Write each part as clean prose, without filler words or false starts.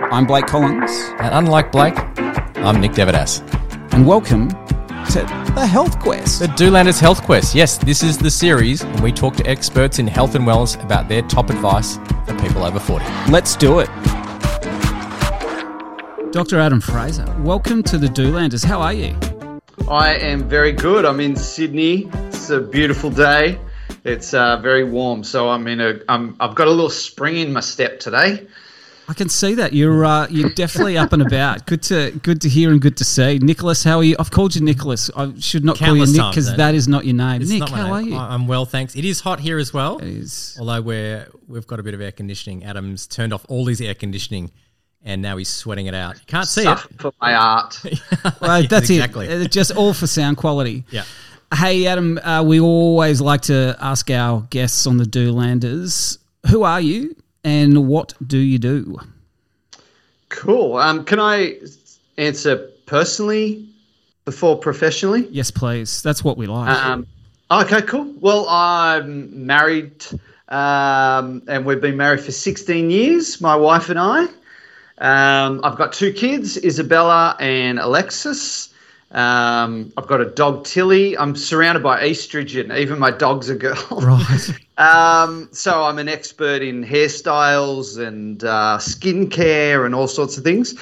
I'm Blake Collins. And unlike Blake, I'm Nick Devidas. And welcome to the Health Quest. The Doolanders Health Quest. Yes, this is the series when we talk to experts in health and wellness about their top advice for people over 40. Let's do it. Dr. Adam Fraser, welcome to the Doolanders. How are you? I am very good. I'm in Sydney. It's a beautiful day. It's very warm, so I've got a little spring in my step today. I can see that you're definitely up and about. Good to hear and good to see. Nicholas, how are you? I've called you Nicholas. I should not call you Nick because that is not your name. It's Nick, how are you? I'm well, thanks. It is hot here as well. It is. Although we've got a bit of air conditioning. Adam's turned off all his air conditioning, and now he's sweating it out. You can't see Stuff it for my art. Well, that's exactly. It. Just all for sound quality. Yeah. Hey, Adam, we always like to ask our guests on the Doolanders, who are you and what do you do? Cool. Can I answer personally before professionally? Yes, please. That's what we like. Okay, cool. Well, I'm married and we've been married for 16 years, my wife and I. I've got two kids, Isabella and Alexis. I've got a dog, Tilly. I'm surrounded by estrogen. Even my dog's a girl. Right. So I'm an expert in hairstyles and skincare and all sorts of things.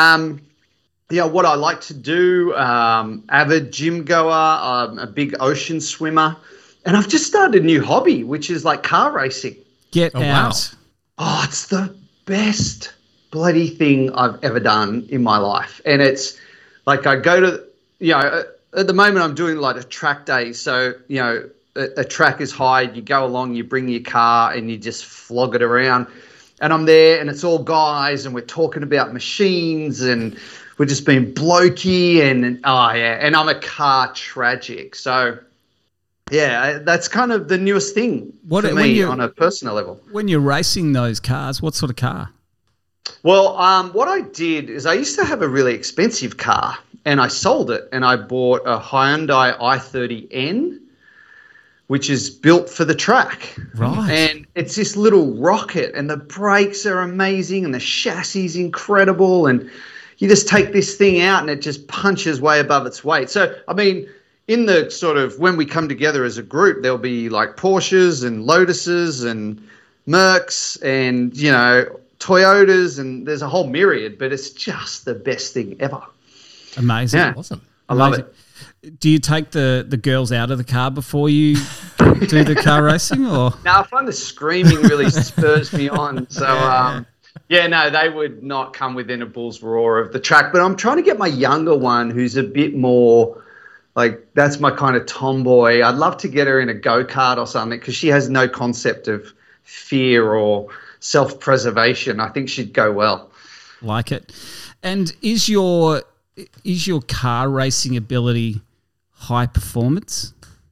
What I like to do, avid gym goer, I'm a big ocean swimmer. And I've just started a new hobby, which is like car racing. Get out. Wow. Oh, it's the best bloody thing I've ever done in my life. And it's like I go to, at the moment I'm doing like a track day. So, a track is hired, you go along, you bring your car and you just flog it around. And I'm there and it's all guys and we're talking about machines and we're just being blokey and I'm a car tragic. So, yeah, that's kind of the newest thing for me on a personal level. When you're racing those cars, what sort of car? Well, what I did is I used to have a really expensive car and I sold it and I bought a Hyundai i30N, which is built for the track. Right. And it's this little rocket and the brakes are amazing and the chassis is incredible and you just take this thing out and it just punches way above its weight. So, in the sort of when we come together as a group, there'll be like Porsches and Lotuses and Mercs and, Toyotas, and there's a whole myriad, but it's just the best thing ever. Amazing. Yeah. Awesome. I love it. Do you take the girls out of the car before you do the car racing? Or No, I find the screaming really spurs me on. So, they would not come within a bull's roar of the track. But I'm trying to get my younger one who's a bit more like that's my kind of tomboy. I'd love to get her in a go-kart or something because she has no concept of fear or self-preservation. I think she'd go well. Like it. And is your car racing ability high performance?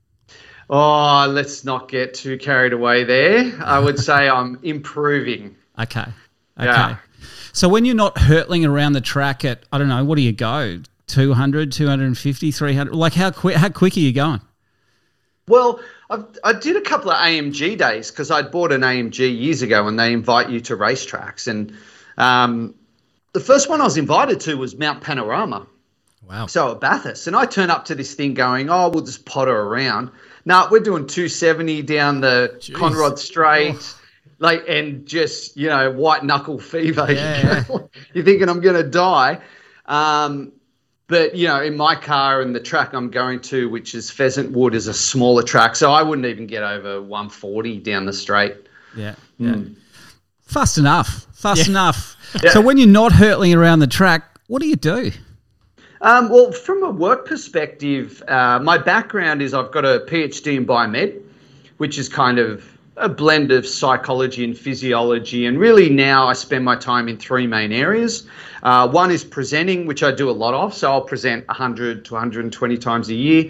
Oh, let's not get too carried away there. I would say I'm improving. Okay. Yeah. So when you're not hurtling around the track at, I don't know, what do you go? 200, 250, 300? Like how quick are you going? Well, I did a couple of AMG days because I'd bought an AMG years ago and they invite you to racetracks. And the first one I was invited to was Mount Panorama. Wow. So at Bathurst. And I turn up to this thing going, we'll just potter around. No, we're doing 270 down the Conrod Straight, and just, white knuckle fever. Yeah. You're thinking I'm going to die. But, in my car and the track I'm going to, which is Pheasant Wood, is a smaller track. So I wouldn't even get over 140 down the straight. Yeah. Fast enough. Yeah. So when you're not hurtling around the track, what do you do? Well, from a work perspective, my background is I've got a PhD in biomed, which is kind of a blend of psychology and physiology. And really now I spend my time in three main areas. One is presenting, which I do a lot of. So I'll present 100 to 120 times a year.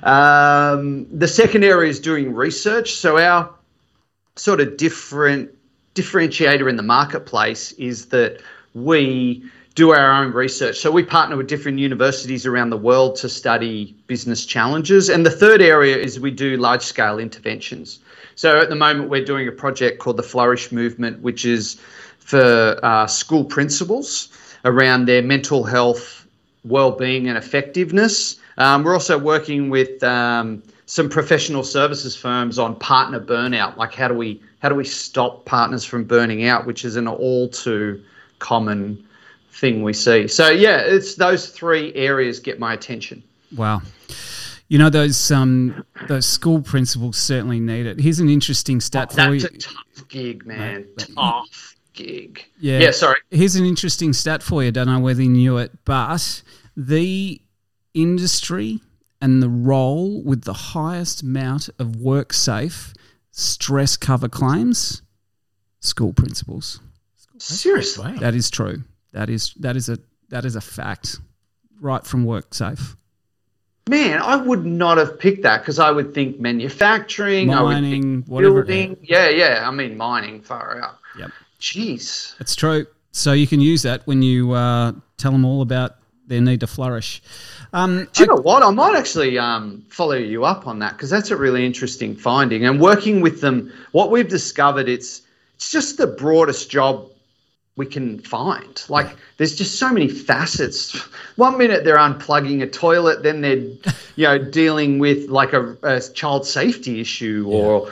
The second area is doing research. So our sort of differentiator in the marketplace is that we do our own research. So we partner with different universities around the world to study business challenges. And the third area is we do large-scale interventions. So at the moment, we're doing a project called the Flourish Movement, which is for school principals around their mental health, well-being and effectiveness. We're also working with some professional services firms on partner burnout, like how do we stop partners from burning out, which is an all too common thing we see. So yeah, it's those three areas get my attention. Wow. You know, those school principals certainly need it. Here's an interesting stat for you. That's a tough gig, man. Tough gig. Yeah, sorry. Here's an interesting stat for you. I don't know whether you knew it, but the industry and the role with the highest amount of WorkSafe stress cover claims, school principals. Seriously? Wow. That is true. That is a fact, right from WorkSafe. Man, I would not have picked that because I would think manufacturing, mining, whatever. Building. Yeah. I mean, mining, far out. Yep. Jeez. That's true. So you can use that when you tell them all about their need to flourish. Do you know what? I might actually follow you up on that because that's a really interesting finding. And working with them, what we've discovered, it's just the broadest job we can find. Like, there's just so many facets. One minute they're unplugging a toilet, then they're, dealing with like a child safety issue, or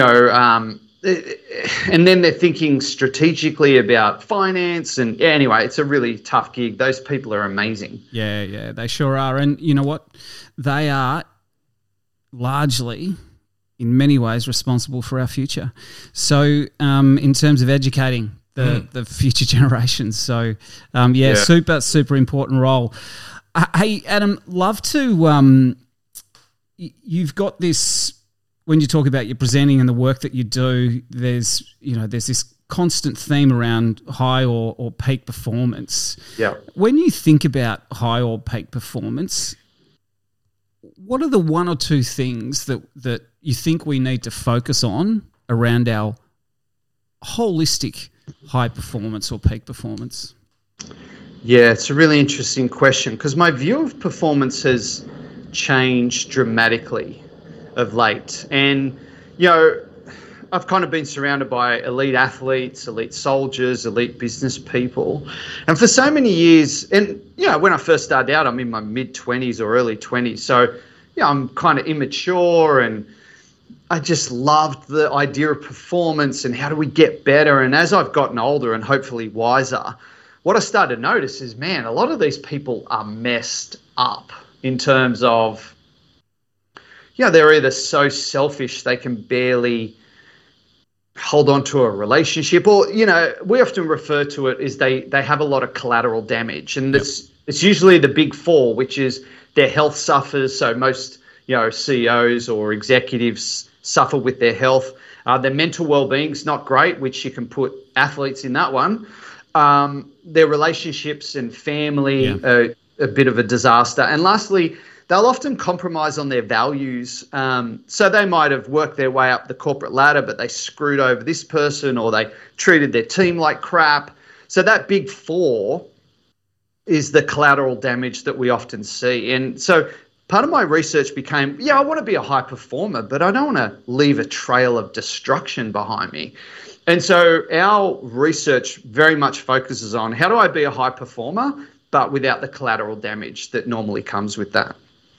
and then they're thinking strategically about finance. And anyway, it's a really tough gig. Those people are amazing. Yeah, they sure are. And you know what? They are largely, in many ways, responsible for our future. So in terms of educating the future generations. So, super important role. Hey, Adam, love to you've got this, when you talk about your presenting and the work that you do, there's this constant theme around high or peak performance. Yeah. When you think about high or peak performance, what are the one or two things that you think we need to focus on around our holistic high performance or peak performance? Yeah, it's a really interesting question because my view of performance has changed dramatically of late. And, I've kind of been surrounded by elite athletes, elite soldiers, elite business people. And for so many years, and, when I first started out, I'm in my mid-20s or early 20s. So, I'm kind of immature, and I just loved the idea of performance and how do we get better. And as I've gotten older and hopefully wiser, what I started to notice is, man, a lot of these people are messed up in terms of, they're either so selfish they can barely hold on to a relationship, or, we often refer to it as they have a lot of collateral damage. And it's usually the big four, which is their health suffers. So most, CEOs or executives suffer with their health. Their mental well-being's not great, which you can put athletes in that one. Their relationships and family are a bit of a disaster. And lastly, they'll often compromise on their values. So they might have worked their way up the corporate ladder, but they screwed over this person, or they treated their team like crap. So that big four is the collateral damage that we often see. And so part of my research became, I want to be a high performer, but I don't want to leave a trail of destruction behind me. And so our research very much focuses on how do I be a high performer, but without the collateral damage that normally comes with that.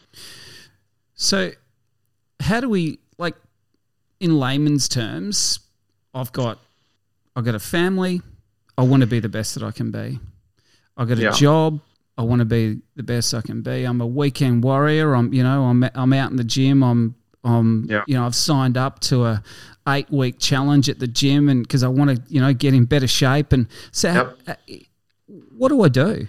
So how do we, like, in layman's terms, I've got a family, I want to be the best that I can be. I've got a job, I want to be the best I can be. I'm a weekend warrior. I'm out in the gym. I've signed up to a 8-week challenge at the gym, and because I want to, get in better shape. And so what do I do?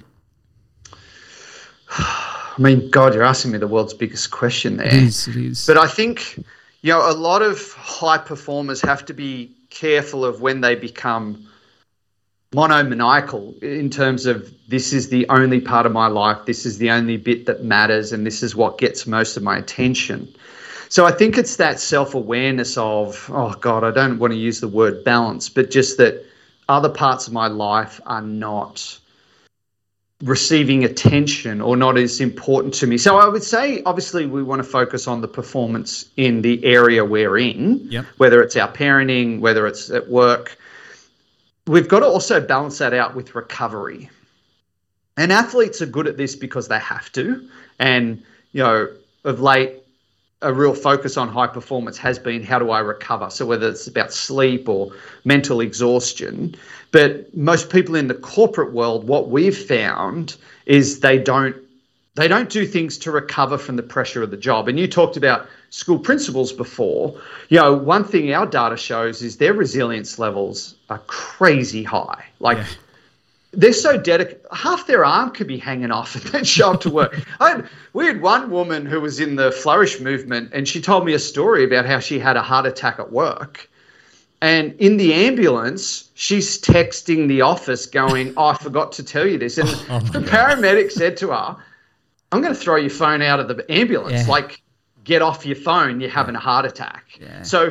I mean, God, you're asking me the world's biggest question there. It is. But I think, a lot of high performers have to be careful of when they become monomaniacal in terms of, this is the only part of my life, this is the only bit that matters, and this is what gets most of my attention. So I think it's that self-awareness of, oh God, I don't want to use the word balance, but just that other parts of my life are not receiving attention or not as important to me. So I would say, obviously, we want to focus on the performance in the area we're in, whether it's our parenting, whether it's at work. We've got to also balance that out with recovery. And athletes are good at this because they have to. And, of late, a real focus on high performance has been, how do I recover? So whether it's about sleep or mental exhaustion. But most people in the corporate world, what we've found is they don't do things to recover from the pressure of the job. And you talked about school principals before. One thing our data shows is their resilience levels are crazy high. They're so dedicated. Half their arm could be hanging off and then show up to work. We had one woman who was in the Flourish movement, and she told me a story about how she had a heart attack at work. And in the ambulance, she's texting the office going, I forgot to tell you this. And the paramedic said to her, I'm going to throw your phone out of the ambulance. Get off your phone. You're having a heart attack. Yeah. So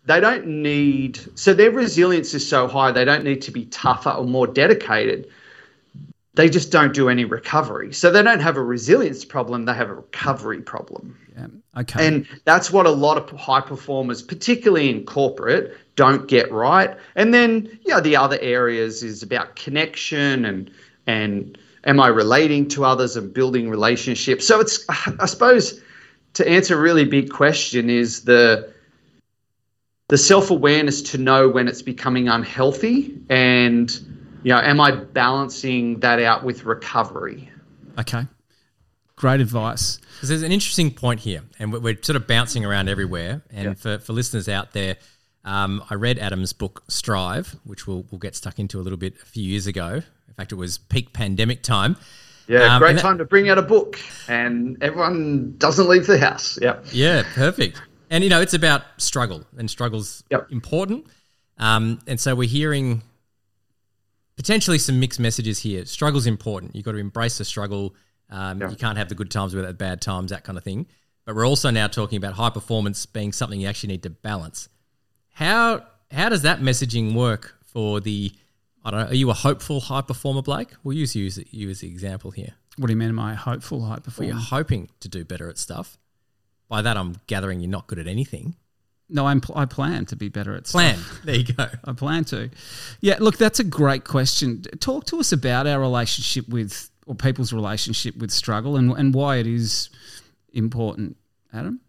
their resilience is so high, they don't need to be tougher or more dedicated. They just don't do any recovery. So they don't have a resilience problem, they have a recovery problem. Yeah. Okay. And that's what a lot of high performers, particularly in corporate, don't get right. And then, the other areas is about connection and am I relating to others and building relationships. So it's, I suppose, to answer a really big question is the self-awareness to know when it's becoming unhealthy and, am I balancing that out with recovery? Okay. Great advice. Because there's an interesting point here, and we're sort of bouncing around everywhere. And for listeners out there, I read Adam's book, Strive, which we'll get stuck into a little bit a few years ago. In fact, it was peak pandemic time. Yeah, great time to bring out a book, and everyone doesn't leave the house. Yeah, perfect. And, it's about struggle, and struggle's important. And so we're hearing potentially some mixed messages here. Struggle's important. You've got to embrace the struggle. You can't have the good times without the bad times, that kind of thing. But we're also now talking about high performance being something you actually need to balance. How does that messaging work for are you a hopeful high performer, Blake? We'll use you as the example here. What do you mean, am I a hopeful high performer? Well, you're hoping to do better at stuff. By that, I'm gathering you're not good at anything. No, I plan to be better at stuff. There you go. I plan to. Yeah, look, that's a great question. Talk to us about our relationship or people's relationship with struggle and why it is important, Adam.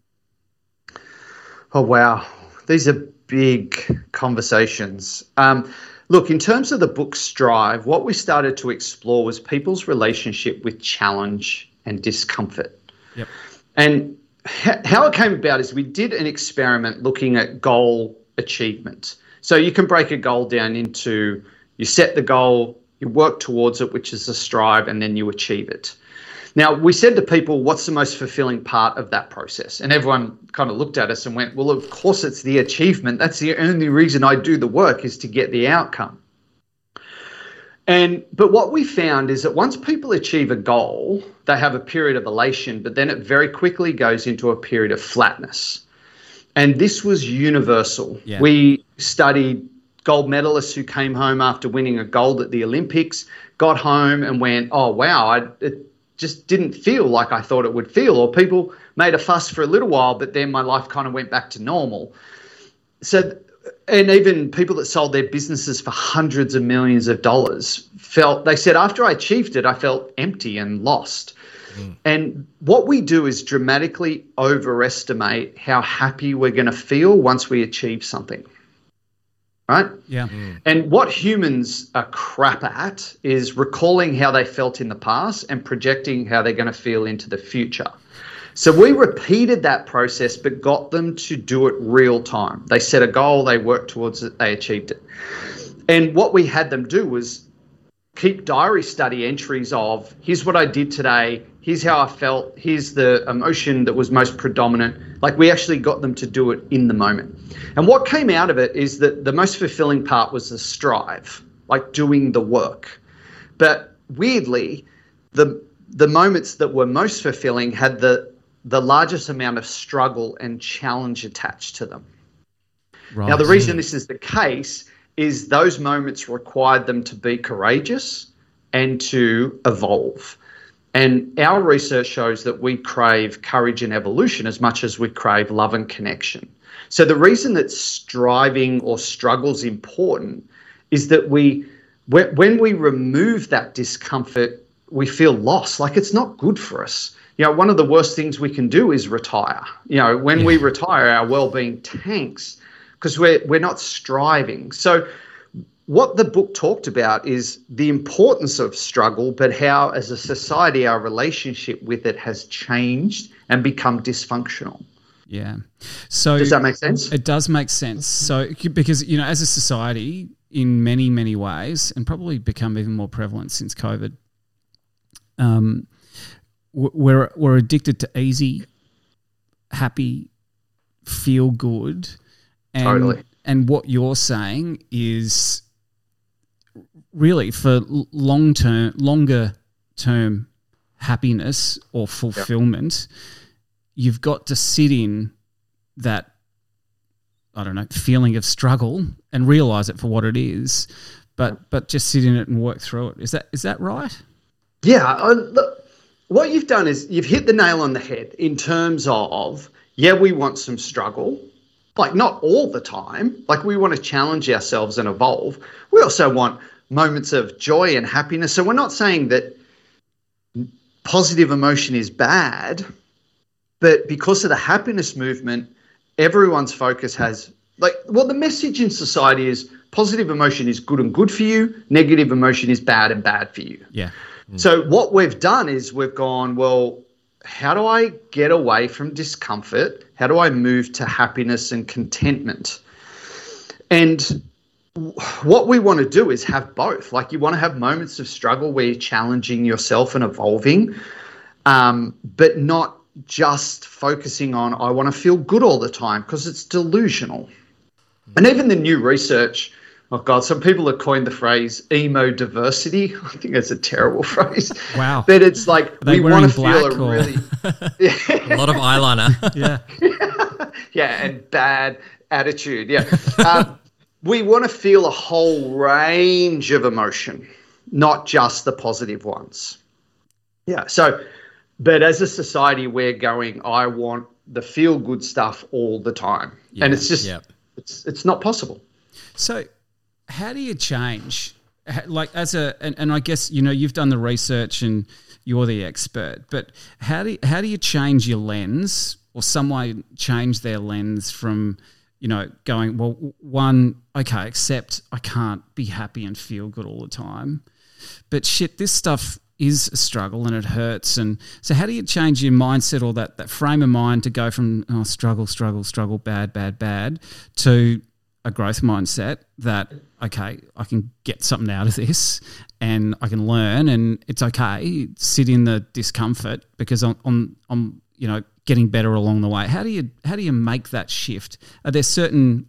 Oh, wow. These are big conversations. Look, in terms of the book Strive, what we started to explore was people's relationship with challenge and discomfort. Yep. And how it came about is we did an experiment looking at goal achievement. So you can break a goal down into, you set the goal, you work towards it, which is the strive, and then you achieve it. Now, we said to people, what's the most fulfilling part of that process? And everyone kind of looked at us and went, well, of course it's the achievement. That's the only reason I do the work, is to get the outcome. But what we found is that once people achieve a goal, they have a period of elation, but then it very quickly goes into a period of flatness. And this was universal. Yeah. We studied gold medalists who came home after winning a gold at the Olympics, got home and went, oh, wow, it just didn't feel like I thought it would feel. Or people made a fuss for a little while, but then my life kind of went back to normal. So, and even people that sold their businesses for hundreds of millions of dollars they said, after I achieved it, I felt empty and lost. And what we do is dramatically overestimate how happy we're going to feel once we achieve something. Right? Yeah. And what humans are crap at is recalling how they felt in the past and projecting how they're going to feel into the future. So we repeated that process, but got them to do it real time. They set a goal, they worked towards it, they achieved it. And what we had them do was keep diary study entries of, here's what I did today, here's how I felt, here's the emotion that was most predominant. Like, we actually got them to do it in the moment. And what came out of it is that the most fulfilling part was the strive, like doing the work. But weirdly, the moments that were most fulfilling had the largest amount of struggle and challenge attached to them. Right. Now, the reason this is the case is those moments required them to be courageous and to evolve. And our research shows that we crave courage and evolution as much as we crave love and connection. So the reason that striving or struggle is important is that when we remove that discomfort, we feel lost, like it's not good for us. One of the worst things we can do is retire. When we retire, our well-being tanks because we're not striving. So what the book talked about is the importance of struggle, but how as a society our relationship with it has changed and become dysfunctional. Yeah. So does that make sense? It does make sense. So because, as a society, in many, many ways, and probably become even more prevalent since COVID, we're addicted to easy, happy, feel good. And, totally. And what you're saying is really for longer term happiness or fulfillment, you've got to sit in that, I don't know, feeling of struggle and realize it for what it is, but just sit in it and work through it. Is that right? Yeah. Look, what you've done is you've hit the nail on the head in terms of, we want some struggle, like not all the time. Like we want to challenge ourselves and evolve. We also want moments of joy and happiness. So we're not saying that positive emotion is bad, but because of the happiness movement, everyone's focus has the message in society is positive emotion is good and good for you. Negative emotion is bad and bad for you. Yeah. So what we've done is we've gone, well, how do I get away from discomfort? How do I move to happiness and contentment? And what we want to do is have both. Like you want to have moments of struggle where you're challenging yourself and evolving, but not just focusing on, I want to feel good all the time, because it's delusional. And even the new research, some people have coined the phrase emo diversity. I think that's a terrible phrase. Wow. But it's like we want to feel a really a lot of eyeliner. Yeah. Yeah, and bad attitude. Yeah. We want to feel a whole range of emotion, not just the positive ones. Yeah. So, but as a society, we're going, I want the feel good stuff all the time. Yeah. And it's just, it's not possible. So how do you change? Like and I guess, you've done the research and you're the expert, but how do you change your lens, or someone change their lens from, going, well, one, okay, accept I can't be happy and feel good all the time, but shit, this stuff is a struggle and it hurts. And so how do you change your mindset, or that frame of mind, to go from struggle, bad, to a growth mindset that, okay, I can get something out of this and I can learn, and it's okay, sit in the discomfort because I'm getting better along the way. How do you make that shift? Are there certain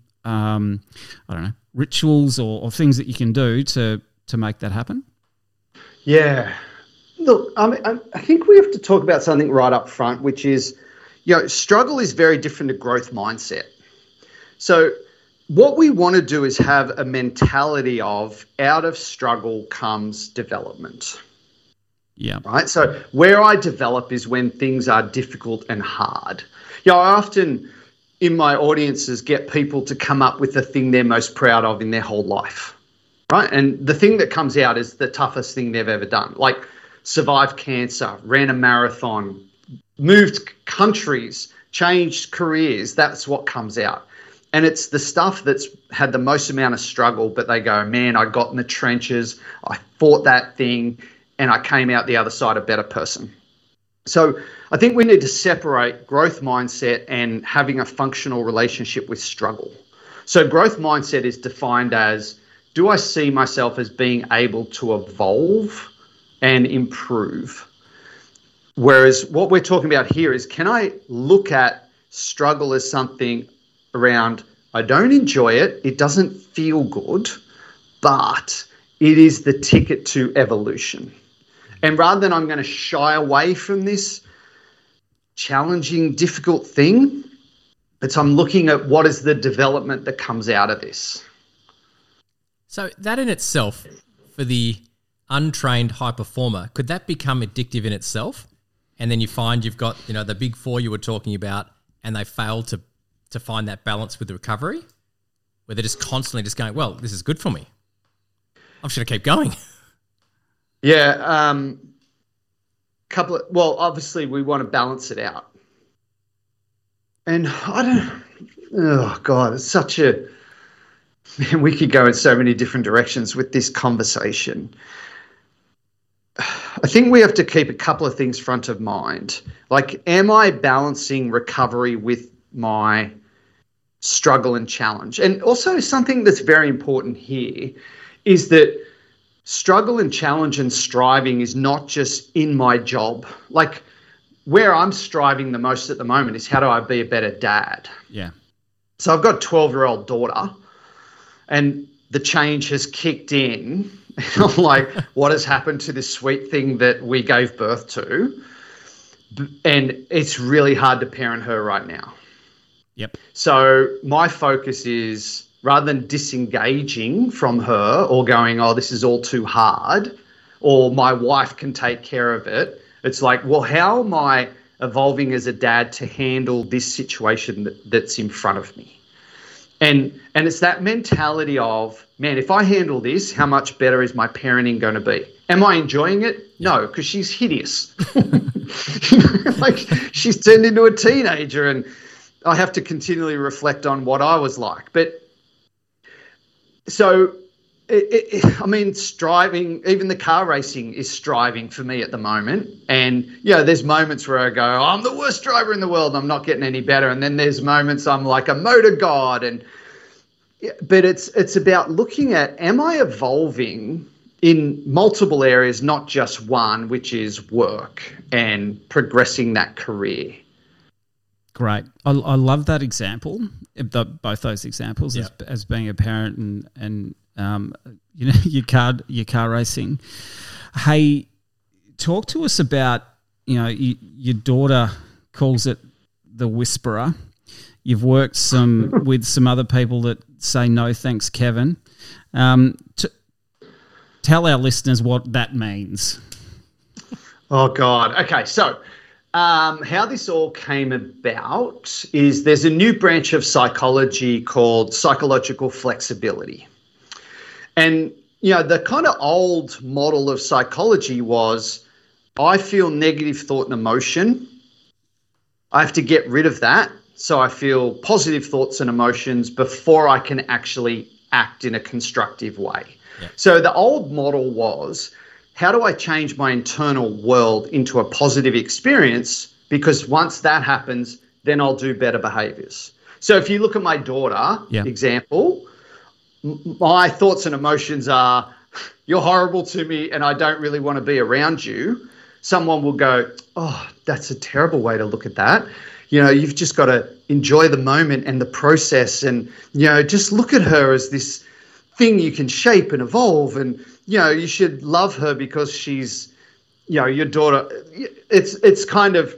rituals or things that you can do to make that happen? Yeah. Look, I think we have to talk about something right up front, which is, struggle is very different to growth mindset. So what we want to do is have a mentality of, out of struggle comes development. Yeah. Right. So where I develop is when things are difficult and hard. I often in my audiences get people to come up with the thing they're most proud of in their whole life. Right. And the thing that comes out is the toughest thing they've ever done, like survived cancer, ran a marathon, moved countries, changed careers. That's what comes out. And it's the stuff that's had the most amount of struggle, but they go, man, I got in the trenches, I fought that thing, and I came out the other side a better person. So I think we need to separate growth mindset and having a functional relationship with struggle. So growth mindset is defined as, do I see myself as being able to evolve and improve? Whereas what we're talking about here is, can I look at struggle as something around, I don't enjoy it, it doesn't feel good, but it is the ticket to evolution. And rather than I'm going to shy away from this challenging, difficult thing, I'm looking at what is the development that comes out of this. So that in itself, for the untrained high performer, could that become addictive in itself? And then you find you've got, the big four you were talking about, and they fail to find that balance with the recovery, where they're just constantly just going, well, this is good for me, I'm just going to keep going. Yeah. Obviously we want to balance it out. And it's such a, man, we could go in so many different directions with this conversation. I think we have to keep a couple of things front of mind. Like, am I balancing recovery with my struggle and challenge? And also something that's very important here is that struggle and challenge and striving is not just in my job. Like, where I'm striving the most at the moment is how do I be a better dad? Yeah. So I've got a 12-year-old daughter, and the change has kicked in. I'm like, what has happened to this sweet thing that we gave birth to? And it's really hard to parent her right now. Yep. So my focus is, rather than disengaging from her or going, oh, this is all too hard, or my wife can take care of it, it's like, well, how am I evolving as a dad to handle this situation that's in front of me? And it's that mentality of, man, if I handle this, how much better is my parenting going to be? Am I enjoying it? No, because she's hideous. Like, she's turned into a teenager, and I have to continually reflect on what I was like. But so, striving, even the car racing is striving for me at the moment. And, there's moments where I go, oh, I'm the worst driver in the world, I'm not getting any better. And then there's moments I'm like a motor god. But it's about looking at, am I evolving in multiple areas, not just one, which is work and progressing that career? Great. I love that example, both those examples, as being a parent and your car racing. Hey, talk to us about, your daughter calls it the whisperer. You've worked with some other people that say no thanks, Kevin. Tell our listeners what that means. Oh God. Okay, so how this all came about is there's a new branch of psychology called psychological flexibility. And, the kind of old model of psychology was, I feel negative thought and emotion. I have to get rid of that. So I feel positive thoughts and emotions before I can actually act in a constructive way. Yeah. So the old model was, how do I change my internal world into a positive experience? Because once that happens, then I'll do better behaviors. So if you look at my daughter example, my thoughts and emotions are, you're horrible to me and I don't really want to be around you. Someone will go, oh, that's a terrible way to look at that. You've just got to enjoy the moment and the process, and, just look at her as this thing you can shape and evolve, and, you should love her because she's, your daughter. It's kind of,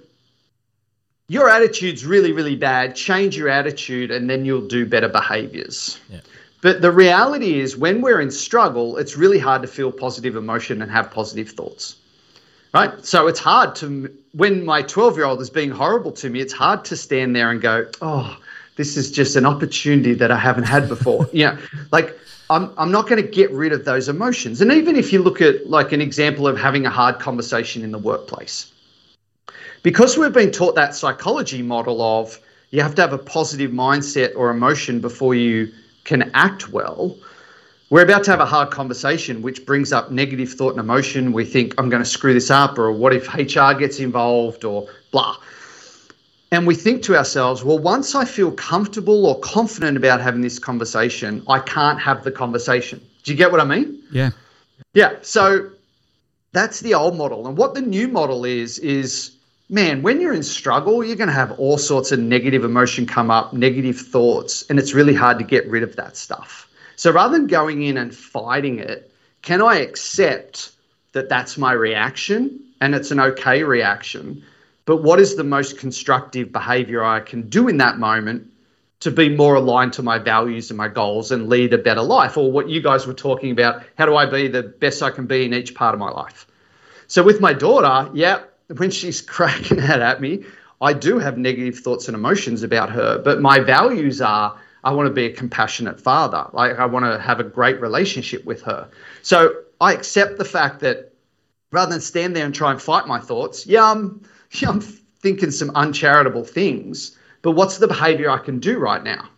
your attitude's really, really bad. Change your attitude and then you'll do better behaviors. Yeah. But the reality is, when we're in struggle, it's really hard to feel positive emotion and have positive thoughts. Right? So it's hard to, when my 12-year-old is being horrible to me, it's hard to stand there and go, oh, this is just an opportunity that I haven't had before. Like, I'm not going to get rid of those emotions. And even if you look at like an example of having a hard conversation in the workplace, because we've been taught that psychology model of you have to have a positive mindset or emotion before you can act well, we're about to have a hard conversation, which brings up negative thought and emotion. We think, I'm going to screw this up, or what if HR gets involved, or blah. And we think to ourselves, well, once I feel comfortable or confident about having this conversation, I can't have the conversation. Do you get what I mean? Yeah. Yeah. So that's the old model. And what the new model is, man, when you're in struggle, you're going to have all sorts of negative emotion come up, negative thoughts, and it's really hard to get rid of that stuff. So rather than going in and fighting it, can I accept that that's my reaction and it's an okay reaction? But what is the most constructive behavior I can do in that moment to be more aligned to my values and my goals and lead a better life? Or what you guys were talking about, how do I be the best I can be in each part of my life? So with my daughter, when she's cracking that at me, I do have negative thoughts and emotions about her, but my values are, I want to be a compassionate father. Like, I want to have a great relationship with her. So I accept the fact that rather than stand there and try and fight my thoughts, I'm thinking some uncharitable things, but what's the behavior I can do right now?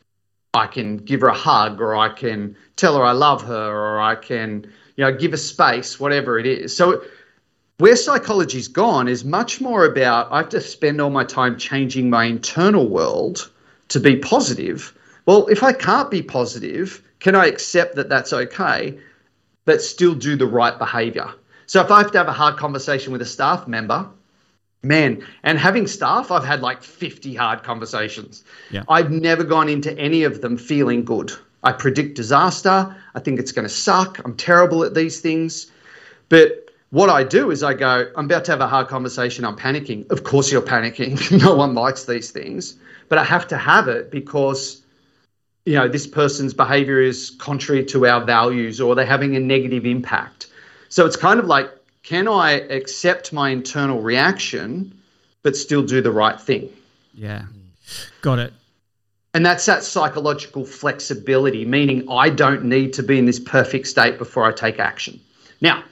I can give her a hug, or I can tell her I love her, or I can, give her space, whatever it is. So where psychology's gone is much more about, I have to spend all my time changing my internal world to be positive. Well, if I can't be positive, can I accept that that's okay, but still do the right behavior? So if I have to have a hard conversation with a staff member, man, and having staff, I've had like 50 hard conversations. Yeah. I've never gone into any of them feeling good. I predict disaster. I think it's going to suck. I'm terrible at these things. But what I do is I go, I'm about to have a hard conversation. I'm panicking. Of course you're panicking. No one likes these things. But I have to have it because, this person's behavior is contrary to our values, or they're having a negative impact. So it's kind of like, can I accept my internal reaction but still do the right thing? Yeah, got it. And that's that psychological flexibility, meaning I don't need to be in this perfect state before I take action. Now,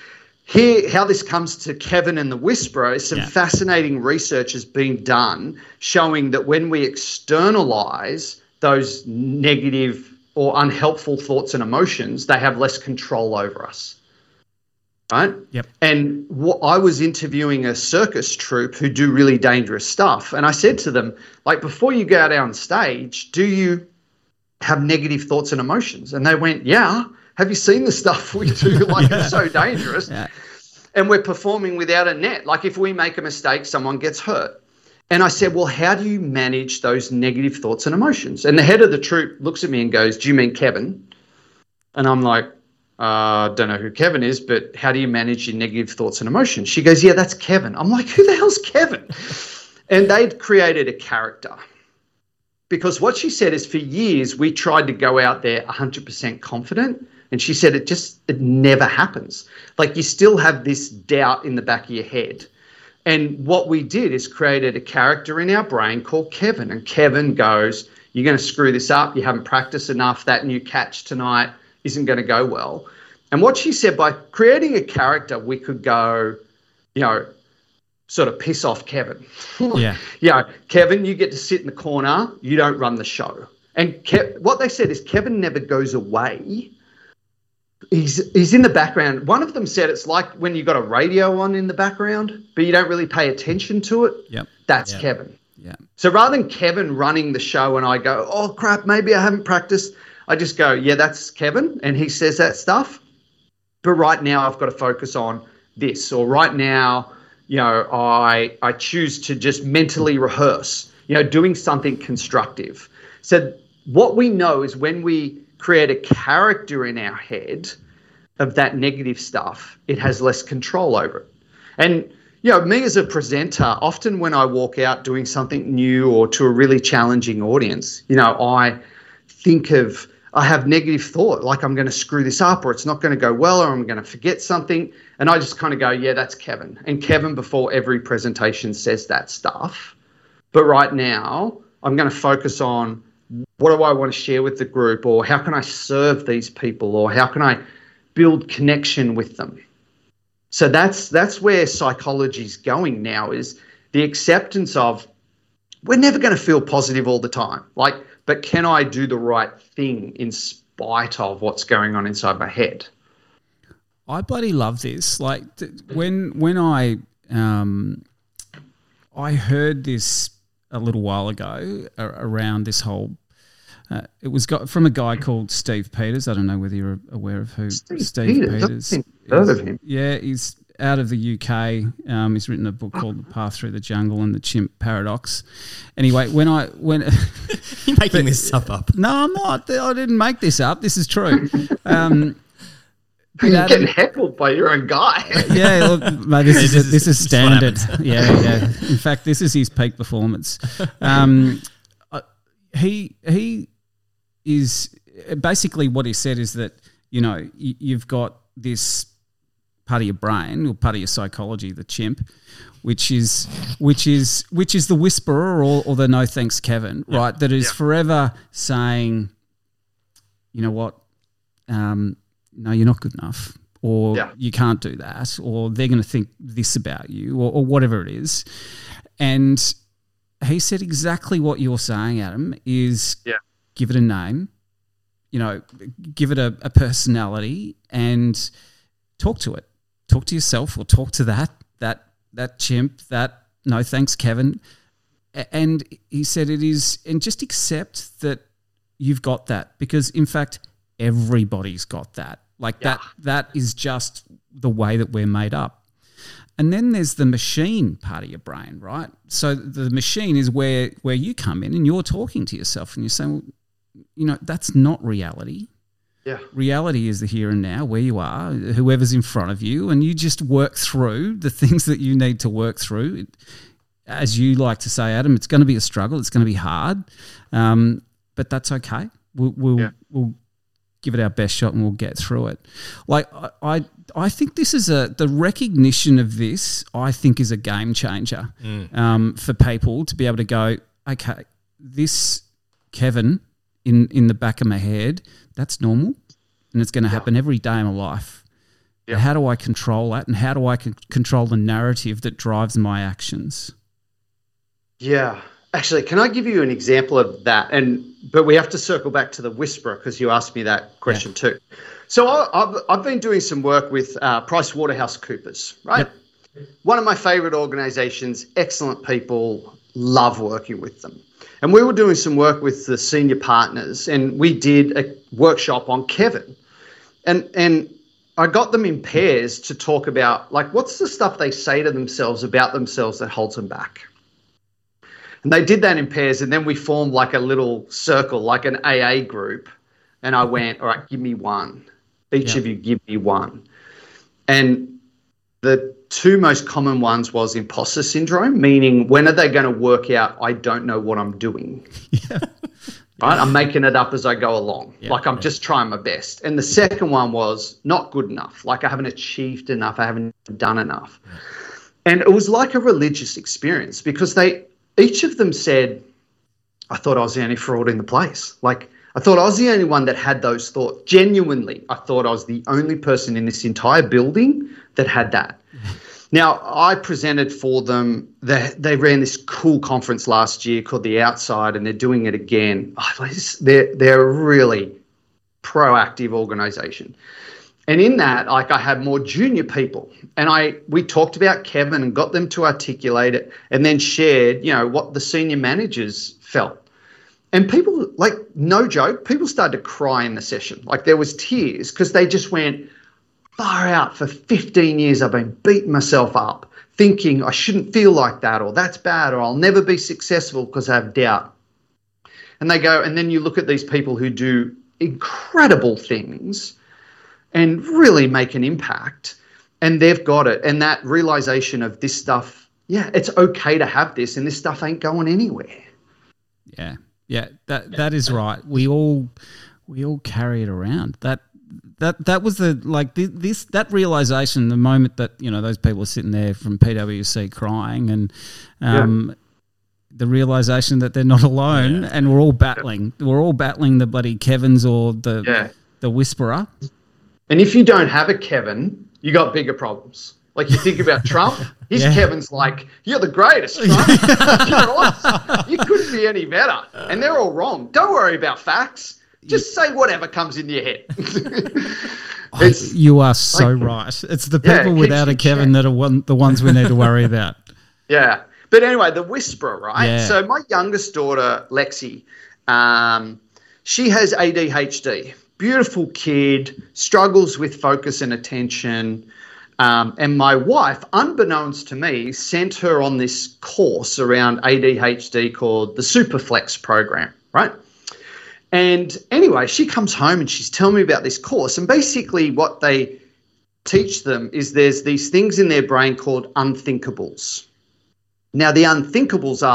here, how this comes to Kevin and the Whisperer is some fascinating research has been done showing that when we externalize those negative or unhelpful thoughts and emotions, they have less control over us. Right? Yep. And I was interviewing a circus troupe who do really dangerous stuff. And I said to them, like, before you go out on stage, do you have negative thoughts and emotions? And they went, yeah. Have you seen the stuff we do? Like, it's so dangerous. Yeah. And we're performing without a net. Like, if we make a mistake, someone gets hurt. And I said, well, how do you manage those negative thoughts and emotions? And the head of the troupe looks at me and goes, do you mean Kevin? And I'm like, don't know who Kevin is, but how do you manage your negative thoughts and emotions? She goes, yeah, that's Kevin. I'm like, who the hell's Kevin? And they'd created a character. Because what she said is, for years, we tried to go out there 100% confident. And she said, it never happens. Like, you still have this doubt in the back of your head. And what we did is created a character in our brain called Kevin. And Kevin goes, you're going to screw this up. You haven't practiced enough. That new catch tonight isn't going to go well. And what she said, by creating a character, we could go, sort of piss off Kevin. Yeah. Kevin, you get to sit in the corner. You don't run the show. And what they said is Kevin never goes away. He's in the background. One of them said it's like when you got a radio on in the background, but you don't really pay attention to it. Yep. That's Kevin. Yeah. So rather than Kevin running the show and I go, oh, crap, maybe I haven't practiced, I just go, yeah, that's Kevin, and he says that stuff. But right now I've got to focus on this. Or right now, I choose to just mentally rehearse, doing something constructive. So what we know is when we create a character in our head of that negative stuff, it has less control over it. And, me as a presenter, often when I walk out doing something new or to a really challenging audience, I have negative thought, like I'm going to screw this up, or it's not going to go well, or I'm going to forget something. And I just kind of go, yeah, that's Kevin. And Kevin, before every presentation, says that stuff. But right now, I'm going to focus on, what do I want to share with the group, or how can I serve these people, or how can I build connection with them? So that's where psychology's going now, is the acceptance of, we're never going to feel positive all the time. But can I do the right thing in spite of what's going on inside my head? I bloody love this. Like, when I heard this a little while ago around this whole. It was from a guy called Steve Peters. I don't know whether you're aware of who Steve Peters is. Heard of him. Yeah, he's out of the UK. He's written a book called The Path Through the Jungle and the Chimp Paradox. Anyway, when you're making this stuff up. No, I'm not. I didn't make this up. This is true. You're getting heckled by your own guy. Yeah, look, mate, this is standard. Yeah. In fact, this is his peak performance. he is basically what he said is that, you know, you've got this part of your brain or part of your psychology, the chimp, which is the whisperer or the no thanks Kevin, right? That is forever saying, you know what, no, you're not good enough, or you can't do that, or they're going to think this about you, or whatever it is. And he said exactly what you're saying, Adam, is give it a name, you know, give it a personality and talk to it. Talk to yourself or talk to that chimp, that no thanks Kevin. And he said it is, and just accept that you've got that, because in fact everybody's got that. Like that is just the way that we're made up. And then there's the machine part of your brain, right? So the machine is where you come in and you're talking to yourself and you're saying, well, you know, that's not reality. Yeah. Reality is the here and now, where you are, whoever's in front of you, and you just work through the things that you need to work through. As you like to say, Adam, it's going to be a struggle. It's going to be hard, but that's okay. We'll give it our best shot and we'll get through it. Like I think this is the recognition of this, I think, is a game changer for people to be able to go, okay, this Kevin in the back of my head, that's normal, and it's going to happen every day in my life. Yeah. How do I control that, and how do I control the narrative that drives my actions? Yeah. Actually, can I give you an example of that? But we have to circle back to the whisperer, because you asked me that question too. So I've been doing some work with PricewaterhouseCoopers, right? Yep. One of my favorite organizations, excellent people, love working with them. And we were doing some work with the senior partners, and we did a workshop on Kevin. And I got them in pairs to talk about, like, what's the stuff they say to themselves about themselves that holds them back. And they did that in pairs, and then we formed like a little circle, like an AA group. And I went, all right, give me one. Each of you give me one. And the two most common ones was imposter syndrome, meaning when are they going to work out, I don't know what I'm doing. Right? I'm making it up as I go along. Like I'm just trying my best. And the second one was not good enough. Like I haven't achieved enough. I haven't done enough. And it was like a religious experience, because each of them said, I thought I was the only fraud in the place. Like, I thought I was the only one that had those thoughts. Genuinely, I thought I was the only person in this entire building that had that. Now, I presented for them. They ran this cool conference last year called The Outside, and they're doing it again. They're a really proactive organization. And in that, like, I had more junior people, and we talked about Kevin and got them to articulate it, and then shared, you know, what the senior managers felt. And people, like, no joke, people started to cry in the session. Like, there was tears, because they just went, far out, for 15 years I've been beating myself up, thinking I shouldn't feel like that, or that's bad, or I'll never be successful because I have doubt. And they go, and then you look at these people who do incredible things and really make an impact, and they've got it. And that realization of this stuff, it's okay to have this, and this stuff ain't going anywhere. Yeah, that is right. We all carry it around. That was that realization, the moment that, you know, those people are sitting there from PwC crying, and the realization that they're not alone, and we're all battling. We're all battling the bloody Kevins or the whisperer. And if you don't have a Kevin, you got bigger problems. Like, you think about Trump, his Kevin's like, you're the greatest, Trump. You're awesome. You couldn't be any better. And they're all wrong. Don't worry about facts. Just say whatever comes into your head. You are so right. It's the people without a Kevin that are the ones we need to worry about. Yeah. But anyway, the whisperer, right? Yeah. So my youngest daughter, Lexi, she has ADHD. Beautiful kid, struggles with focus and attention. And my wife, unbeknownst to me, sent her on this course around ADHD called the Superflex program, right? And anyway, she comes home and she's telling me about this course. And basically what they teach them is there's these things in their brain called unthinkables. Now, the unthinkables are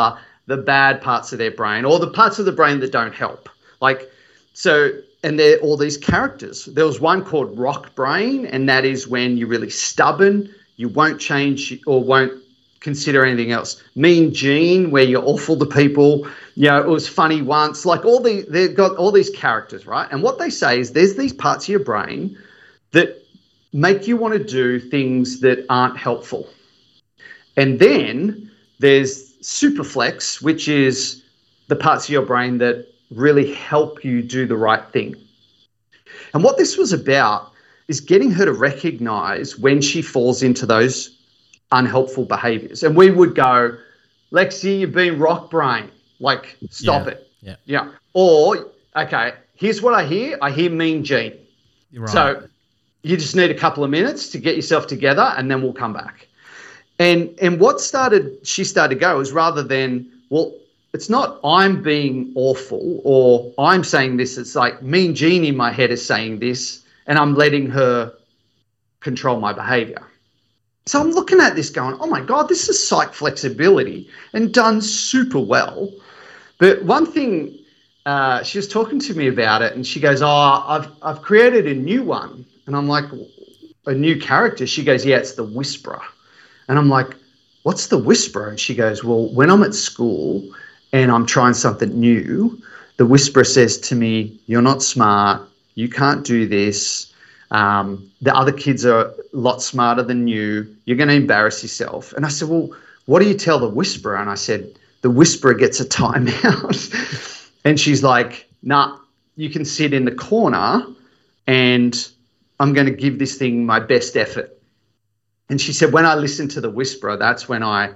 the bad parts of their brain, or the parts of the brain that don't help. Like, so, and they're all these characters. There was one called rock brain, and that is when you're really stubborn, you won't change or won't consider anything else. Mean Gene, where you're awful to people. It was funny once. Like, they've got all these characters, right? And what they say is there's these parts of your brain that make you want to do things that aren't helpful. And then there's superflex, which is the parts of your brain that really help you do the right thing. And what this was about is getting her to recognize when she falls into those unhelpful behaviors. And we would go, Lexi, you've been rock brain. Like, stop it. Yeah. Or, okay, here's what I hear. I hear Mean Gene. You're right. So you just need a couple of minutes to get yourself together, and then we'll come back. And what she started to go is, rather than, well, it's not I'm being awful or I'm saying this, it's like Mean Gene in my head is saying this, and I'm letting her control my behavior. So I'm looking at this going, oh my God, this is psych flexibility and done super well. But one thing, she was talking to me about it, and she goes, I've created a new one. And I'm like, a new character? She goes, yeah, it's the Whisperer. And I'm like, what's the Whisperer? And she goes, well, when I'm at school and I'm trying something new, the Whisperer says to me, you're not smart, you can't do this, the other kids are a lot smarter than you, you're going to embarrass yourself. And I said, well, what do you tell the Whisperer? And I said, the Whisperer gets a timeout. And she's like, nah, you can sit in the corner and I'm going to give this thing my best effort. And she said, when I listen to the Whisperer, that's when I,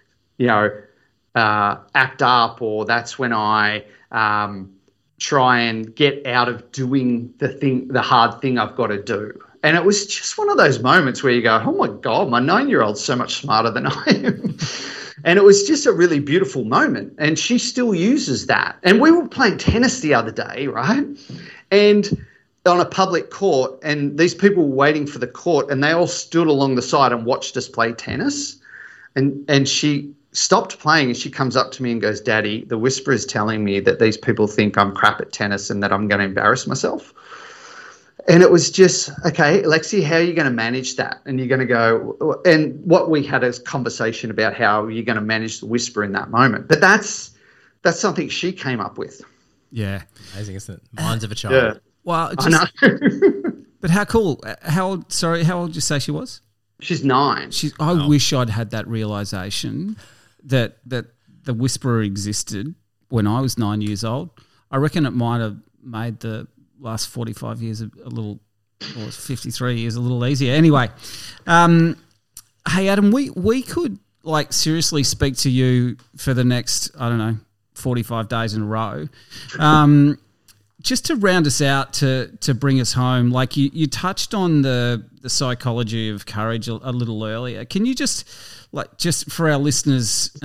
act up, or that's when I try and get out of doing the hard thing I've got to do. And it was just one of those moments where you go, oh my God, my 9-year-old's so much smarter than I am. And it was just a really beautiful moment. And she still uses that. And we were playing tennis the other day, right? And on a public court, and these people were waiting for the court, and they all stood along the side and watched us play tennis. And she stopped playing, and she comes up to me and goes, Daddy, the Whisperer is telling me that these people think I'm crap at tennis and that I'm going to embarrass myself. And it was just, okay, Lexi, how are you going to manage that? And you're going to go, and what we had is conversation about how you're going to manage the Whisperer in that moment. But that's something she came up with. Yeah. Amazing, isn't it? Minds of a child. Yeah. Well, I know. But how cool. How old did you say she was? She's 9. I wish I'd had that realisation that the Whisperer existed when I was 9 years old. I reckon it might have made the last 45 years a little, or 53 years a little easier. Anyway, hey Adam, we could like seriously speak to you for the next, 45 days in a row. Just to round us out, to bring us home, like you touched on the psychology of courage a little earlier. Can you just for our listeners,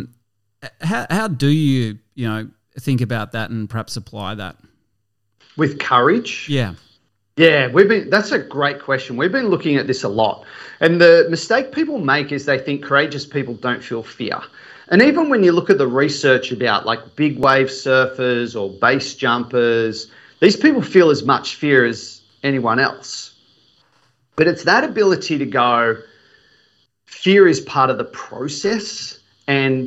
how do you think about that and perhaps apply that? With courage? Yeah. Yeah, that's a great question. We've been looking at this a lot. And the mistake people make is they think courageous people don't feel fear. And even when you look at the research about like big wave surfers or base jumpers, these people feel as much fear as anyone else. But it's that ability to go, fear is part of the process. And,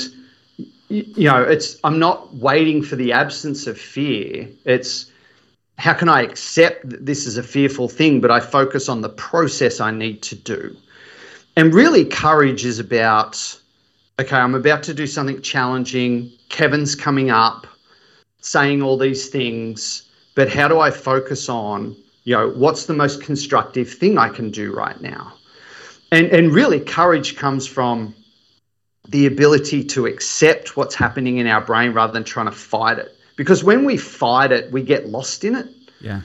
I'm not waiting for the absence of fear. It's, how can I accept that this is a fearful thing, but I focus on the process I need to do? And really, courage is about, okay, I'm about to do something challenging. Kevin's coming up, saying all these things, but how do I focus on, what's the most constructive thing I can do right now? And really, courage comes from the ability to accept what's happening in our brain rather than trying to fight it. Because when we fight it, we get lost in it. Yeah.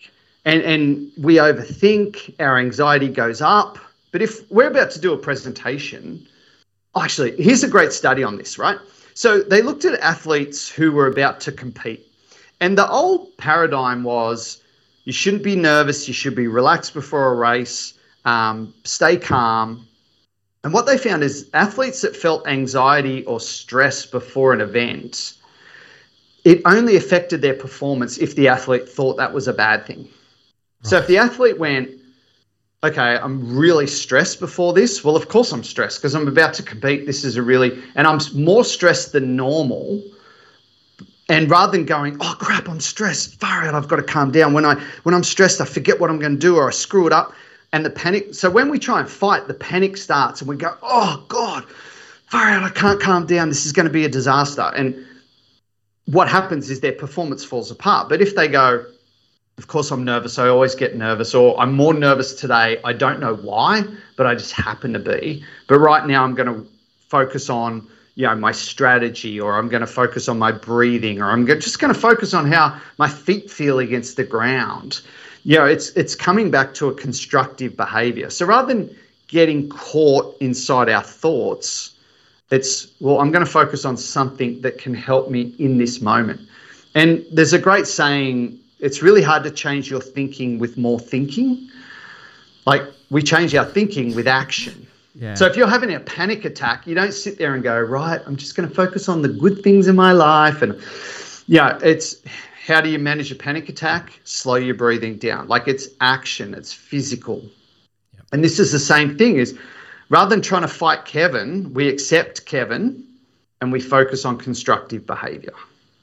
And we overthink, our anxiety goes up. But if we're about to do a presentation, actually, here's a great study on this, right? So they looked at athletes who were about to compete. And the old paradigm was you shouldn't be nervous, you should be relaxed before a race, stay calm. And what they found is athletes that felt anxiety or stress before an event, it only affected their performance if the athlete thought that was a bad thing. Right. So if the athlete went, okay, I'm really stressed before this. Well, of course I'm stressed because I'm about to compete. And I'm more stressed than normal. And rather than going, oh crap, I'm stressed, far out, I've got to calm down. When I'm stressed, I forget what I'm going to do or I screw it up. And the panic. So when we try and fight, the panic starts and we go, oh God, far out, I can't calm down. This is going to be a disaster. And what happens is their performance falls apart. But if they go, of course I'm nervous, I always get nervous, or I'm more nervous today, I don't know why, but I just happen to be. But right now I'm going to focus on, my strategy, or I'm going to focus on my breathing, or I'm just going to focus on how my feet feel against the ground. It's coming back to a constructive behavior. So rather than getting caught inside our thoughts, I'm going to focus on something that can help me in this moment. And there's a great saying, it's really hard to change your thinking with more thinking. Like, we change our thinking with action. Yeah. So if you're having a panic attack, you don't sit there and go, right, I'm just going to focus on the good things in my life. And it's how do you manage a panic attack? Slow your breathing down. Like, it's action, it's physical. Yep. And this is the same thing, is rather than trying to fight Kevin, we accept Kevin and we focus on constructive behavior.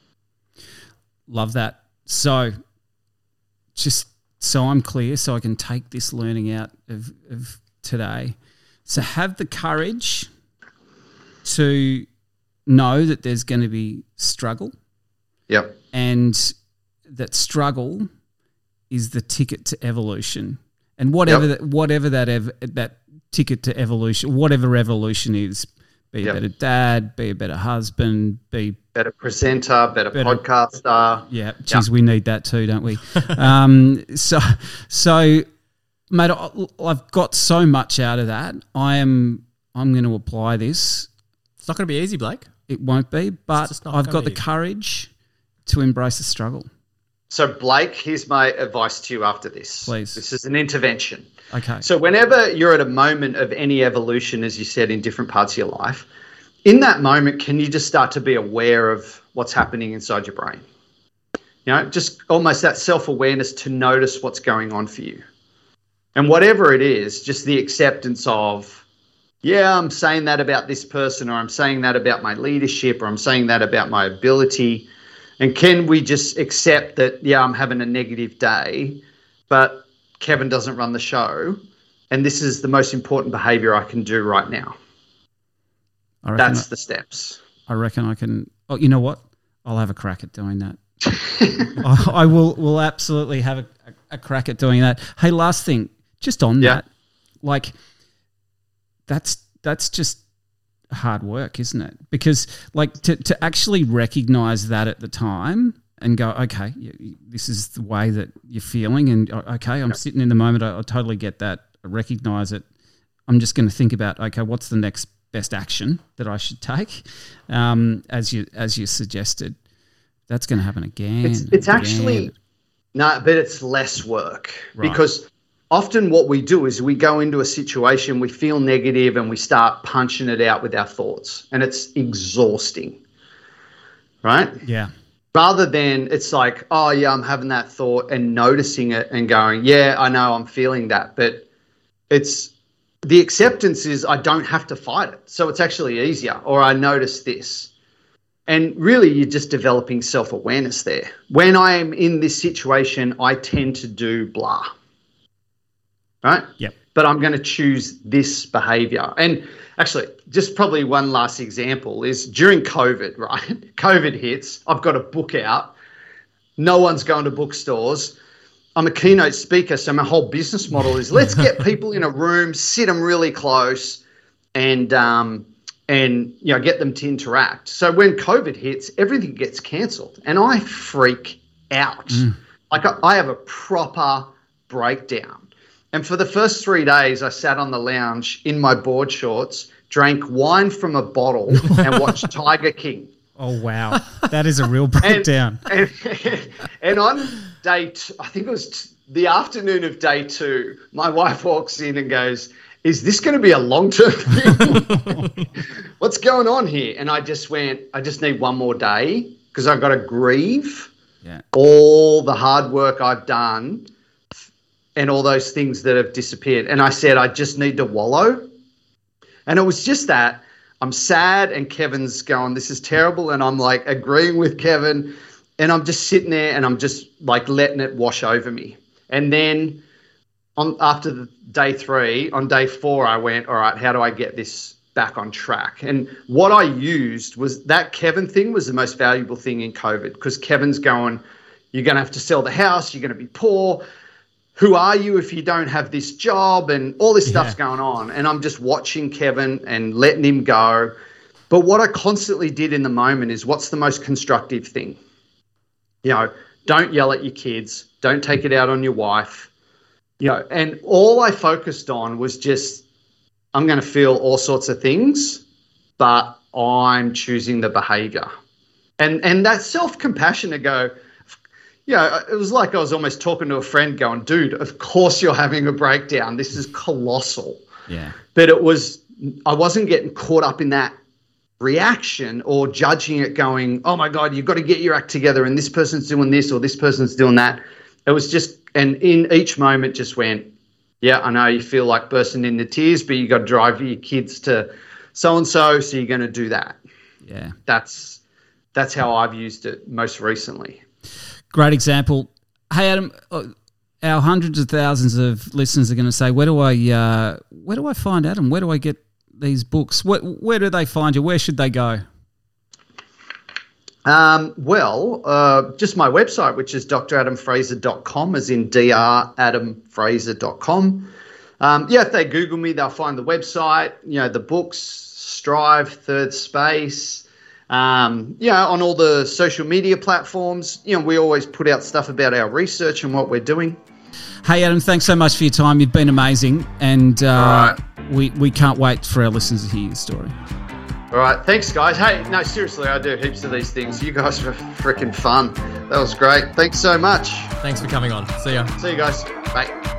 Love that. So just so I'm clear, so I can take this learning out of today. So have the courage to know that there's going to be struggle. Yep. And that struggle is the ticket to evolution. And whatever that ticket to evolution, whatever evolution is, be a better dad, be a better husband, be better presenter, better podcaster. Yeah, geez, we need that too, don't we? So, mate, I've got so much out of that. I'm going to apply this. It's not going to be easy, Blake. It won't be, but I've got the courage to embrace the struggle. So, Blake, here's my advice to you after this. Please. This is an intervention. Okay. So whenever you're at a moment of any evolution, as you said, in different parts of your life, in that moment, can you just start to be aware of what's happening inside your brain? Just almost that self-awareness to notice what's going on for you. And whatever it is, just the acceptance of, I'm saying that about this person, or I'm saying that about my leadership, or I'm saying that about my ability. And can we just accept that, I'm having a negative day, but Kevin doesn't run the show, and this is the most important behavior I can do right now. That's the steps. I reckon I can. Oh, you know what? I'll have a crack at doing that. I will absolutely have a crack at doing that. Hey, last thing, just on that, like that's just hard work, isn't it? Because like to actually recognize that at the time and go, okay, this is the way that you're feeling, and okay, I'm sitting in the moment. I totally get that. I recognize it. I'm just going to think about, okay, what's the next best action that I should take? As you suggested, that's going to happen again. It's actually no, but it's less work, right? Because often what we do is we go into a situation, we feel negative, and we start punching it out with our thoughts, and it's exhausting, right? Yeah. Rather than it's like, I'm having that thought and noticing it and going, I know I'm feeling that. But it's the acceptance is I don't have to fight it. So it's actually easier, or I notice this. And really you're just developing self-awareness there. When I am in this situation, I tend to do blah, right? Yep. But I'm going to choose this behavior. And actually, just probably one last example is during COVID, right? COVID hits. I've got a book out. No one's going to bookstores. I'm a keynote speaker, so my whole business model is let's get people in a room, sit them really close, and get them to interact. So when COVID hits, everything gets cancelled, and I freak out. Like I have a proper breakdown. And for the first 3 days, I sat on the lounge in my board shorts, drank wine from a bottle, and watched Tiger King. Oh, wow. That is a real breakdown. And on day two, I think it was the afternoon of day 2, my wife walks in and goes, is this going to be a long-term thing? What's going on here? And I just went, I just need one more day because I've got to grieve all the hard work I've done and all those things that have disappeared. And I said, I just need to wallow. And it was just that. I'm sad and Kevin's going, this is terrible. And I'm like agreeing with Kevin and I'm just sitting there and I'm just like letting it wash over me. And then after day 3, on day 4, I went, all right, how do I get this back on track? And what I used was that Kevin thing was the most valuable thing in COVID because Kevin's going, you're going to have to sell the house. You're going to be poor. Who are you if you don't have this job? And all this stuff's going on. And I'm just watching Kevin and letting him go. But what I constantly did in the moment is what's the most constructive thing? You know, don't yell at your kids. Don't take it out on your wife. You know, and all I focused on was just, I'm going to feel all sorts of things, but I'm choosing the behavior. And that self-compassion to go, it was like I was almost talking to a friend going, dude, of course you're having a breakdown. This is colossal. Yeah. But I wasn't getting caught up in that reaction or judging it going, oh my God, you've got to get your act together and this person's doing this or this person's doing that. It was just, and in each moment just went, yeah, I know you feel like bursting into tears, but you got to drive your kids to so-and-so, so you're going to do that. Yeah. That's how I've used it most recently. Great example. Hey, Adam, our hundreds of thousands of listeners are going to say, where do I find Adam? Where do I get these books? Where do they find you? Where should they go? Just my website, which is dradamfraser.com, as in dradamfraser.com. If they Google me, they'll find the website, the books, Strive, Third Space, on all the social media platforms. We always put out stuff about our research and what we're doing. Hey, Adam, thanks so much for your time. You've been amazing. And we can't wait for our listeners to hear your story. All right. Thanks, guys. Hey, no, seriously, I do heaps of these things. You guys were freaking fun. That was great. Thanks so much. Thanks for coming on. See ya. See you guys. Bye.